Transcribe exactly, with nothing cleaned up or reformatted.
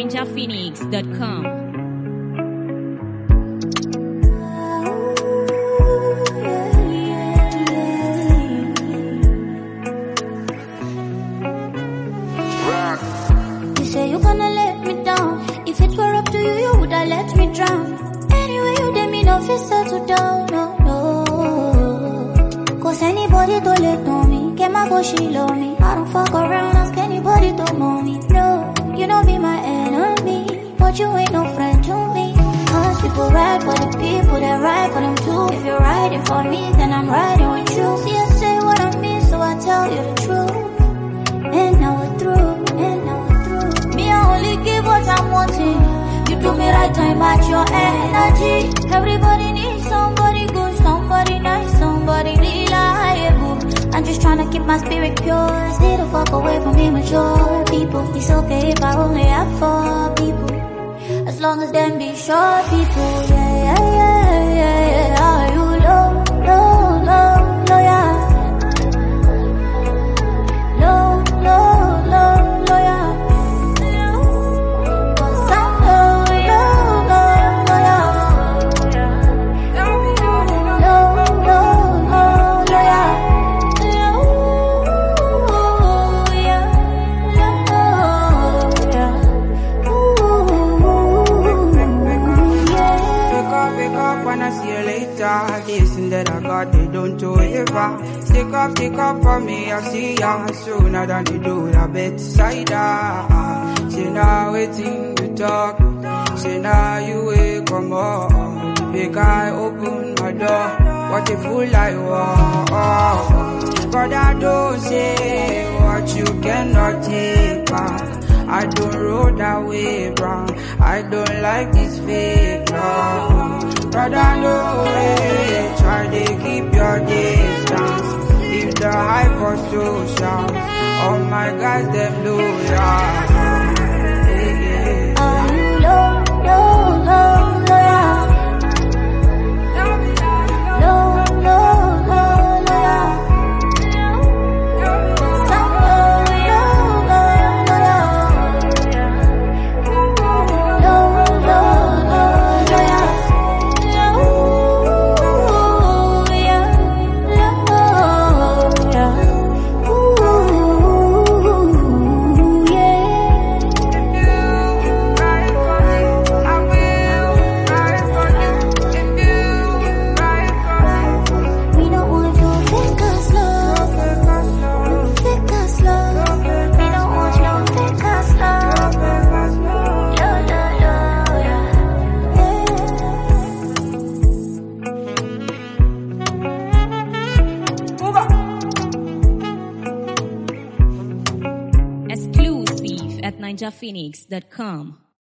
ninja phoenix dot com. You say you're gonna let me down. If it were up to you, you woulda let me drown. Anyway, you did me no fit settle down, no, no. Cause anybody to let on me, get my go she love me. I don't fuck around, ask anybody to know me. No, you don't be my enemy, but you ain't no friend to me. Cause people ride for the people that ride for them too. If you're riding for me, then I'm riding with you. See, I say what I mean, so I tell you the truth. And now we're through, and now we're through. Me, I only give what I'm wanting. You do me right, time match your energy. Everybody needs somebody good, somebody nice, somebody reliable. I'm just trying to keep my spirit pure. Stay the fuck away from immature people. It's okay if I only have four people, as long as them be short people. Yeah, yeah, yeah, yeah, yeah. Are you low, low, low, loyal? Low, low, low, loyal. Cause I'm low, low, low, loyal. Low, low, low, loyal. When I see you later, this and that I got, they don't do it ever. Stick up, stick up for me, I see ya sooner than you do that bedside. She now waiting to talk, she now you wake come up. Big I open my door, what a fool I was. But I don't say what you cannot take back. I don't roll that way, bro. I don't like this fake love. Brother, no way. Try to keep your distance. Leave the hype for social. All my guys, them loyal. Yeah. Are you low, low, low, loyal? Low, low, low, loyal. Some low, low, low, loyal. Low, low, low, loyal. Exclusive at ninja phoenix dot com.